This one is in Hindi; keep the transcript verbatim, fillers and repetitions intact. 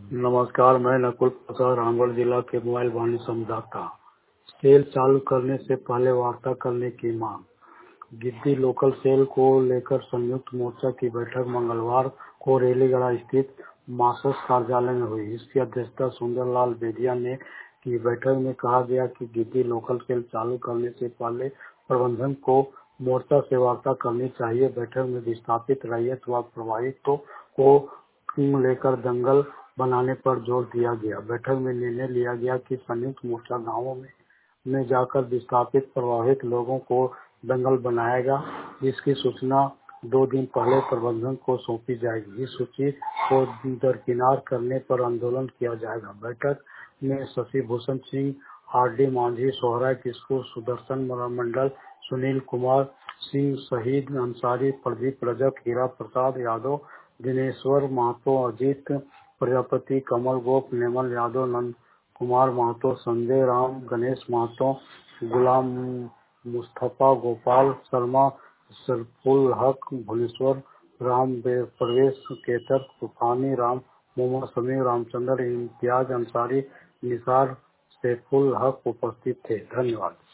नमस्कार, मैं नकुल प्रसाद रामगढ़ जिला के मोबाइल वाणी संवाददाता। सेल चालू करने से पहले वार्ता करने की मांग। गिद्दी लोकल सेल को लेकर संयुक्त मोर्चा की बैठक मंगलवार को रेलीगढ़ा स्थित मासस कार्यालय में हुई। इसकी अध्यक्षता सुंदरलाल बेदिया ने की। बैठक में कहा गया कि गिद्दी लोकल सेल चालू करने से पहले प्रबंधन को मोर्चा से वार्ता करनी चाहिए। बैठक में विस्थापित रैयत व प्रभावितों को लेकर दंगल बनाने पर जोर दिया गया। बैठक में निर्णय लिया गया कि संयुक्त मोर्चा गांवों में, में जाकर विस्थापित प्रभावित लोगों को दंगल बनाएगा, जिसकी सूचना दो दिन पहले प्रबंधन को सौंपी जाएगी। इस सूची को दरकिनार करने पर आंदोलन किया जाएगा। बैठक में शशि भूषण सिंह, आर डी मांझी, सोहरा किशोर, सुदर्शन मंडल, सुनील कुमार सिंह, शहीद अंसारी, प्रदीप रजक, हीरा प्रसाद यादव, दिनेश्वर महतो, अजीत प्रजापति, कमल गोप, नेमल यादव, नंद कुमार महतो, संजय राम, गणेश महतो, गुलाम मुस्तफा, गोपाल शर्मा, सरफुल हक, भुवनेश्वर राम, प्रवेश केतर, तूफानी राम, मोहम्मद समीर, रामचंद्र, इम्तियाज अंसारी, निसार सैफुल हक उपस्थित थे। धन्यवाद।